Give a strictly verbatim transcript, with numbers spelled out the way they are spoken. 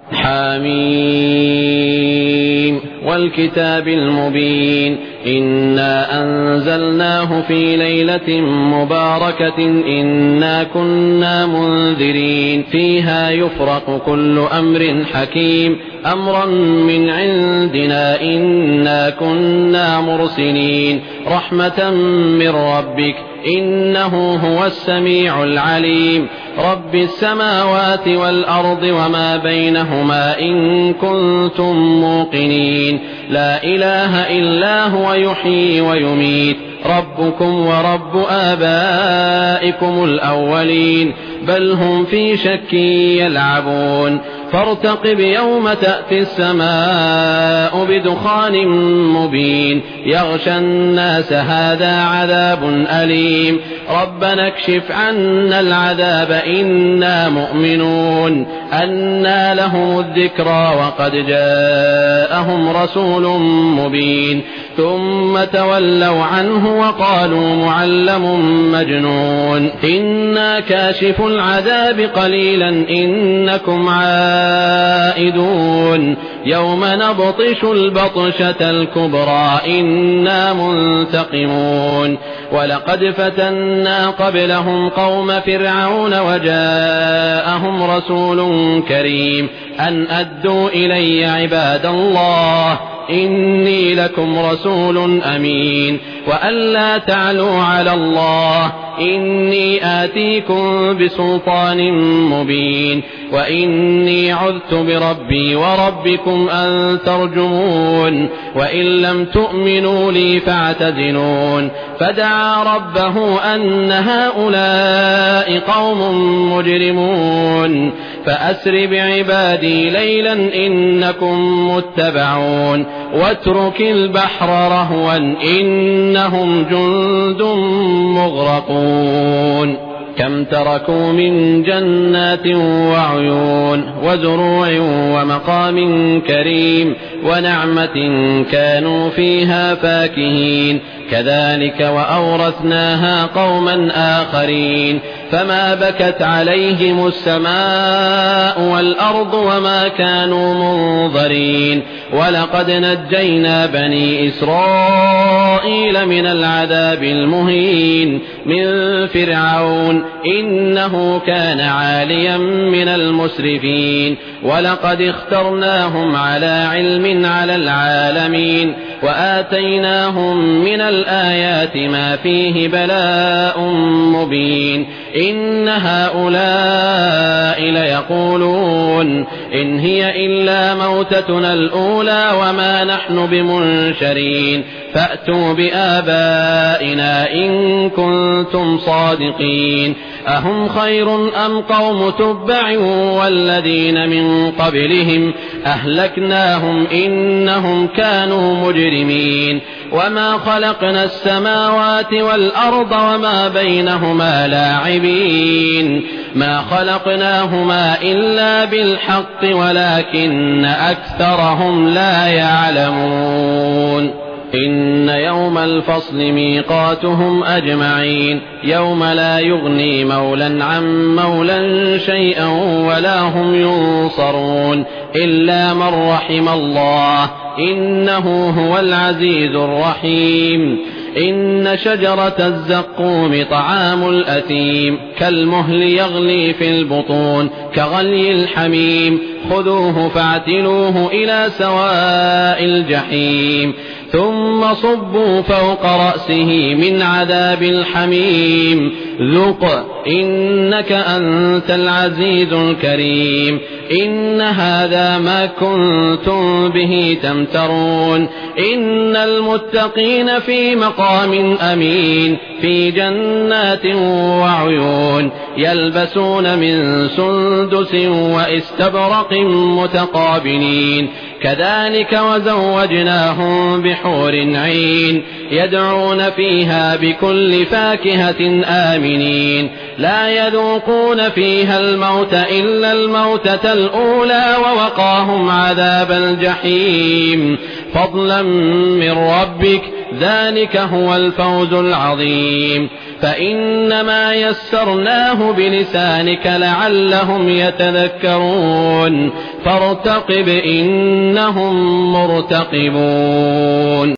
حميم والكتاب المبين إنا أنزلناه في ليلة مباركة إنا كنا منذرين فيها يفرق كل أمر حكيم أمرا من عندنا إنا كنا مرسلين رحمة من ربك إنه هو السميع العليم رب السماوات والأرض وما بينهما إن كنتم موقنين لا إله إلا هو يحيي ويميت ربكم ورب آبائكم الأولين بل هم في شك يلعبون فارتقب يوم تأتي السماء بدخان مبين يغشى الناس هذا عذاب أليم ربنا اكشف عنا العذاب إنا مؤمنون أنى لهم الذكرى وقد جاءهم رسول مبين ثم تولوا عنه وقالوا معلم مجنون إنا كاشف العذاب قليلا إنكم عائدون يوم نبطش البطشة الكبرى إنا منتقمون ولقد فتنا قبلهم قوم فرعون وجاءهم رسول كريم أن أدوا إلي عباد الله إني لكم رسول أمين وأن لا تعلوا على الله إني آتيكم بسلطان مبين وإني عذت بربي وربكم أن ترجمون وإن لم تؤمنوا لي فاعتزلون فدعا ربه أن هؤلاء قوم مجرمون فأسر بعبادي ليلا إنكم متبعون واترك البحر رهوا إنهم جند مغرقون كم تركوا من جنات وعيون وزروع ومقام كريم ونعمة كانوا فيها فاكهين كذلك وأورثناها قوما آخرين فما بكت عليهم السماء والأرض وما كانوا منظرين ولقد نجينا بني إسرائيل من العذاب المهين من فرعون إنه كان عاليا من المسرفين ولقد اخترناهم على علم على العالمين وآتيناهم من الآيات ما فيه بلاء مبين إن هؤلاء ليقولون إن هي إلا موتتنا الأولى وما نحن بمنشرين فأتوا بآبائنا إن كنتم صادقين أهم خير أم قوم تبع والذين من قبلهم أهلكناهم إنهم كانوا مجرمين وما خلقنا السماوات والأرض وما بينهما لاعبين ما خلقناهما إلا بالحق ولكن أكثرهم لا يعلمون إن يوم الفصل ميقاتهم أجمعين يوم لا يغني مولا عن مولا شيئا ولا هم ينصرون إلا من رحم الله إنه هو العزيز الرحيم إن شجرة الزقوم طعام الأثيم كالمهل يغلي في البطون كغلي الحميم خذوه فاعتلوه إلى سواء الجحيم ثم صبوا فوق رأسه من عذاب الحميم ذق إنك أنت العزيز الكريم إن هذا ما كنتم به تمترون إن المتقين في مقام أمين في جنات وعيون يلبسون من سندس واستبرق متقابلين كذلك وزوجناهم بحور عين يدعون فيها بكل فاكهة آمنين لا يذوقون فيها الموت إلا الموتة الأولى ووقاهم عذاب الجحيم فضلا من ربك ذلك هو الفوز العظيم. فإنما يسرناه بلسانك لعلهم يتذكرون فارتقب إنهم مرتقبون.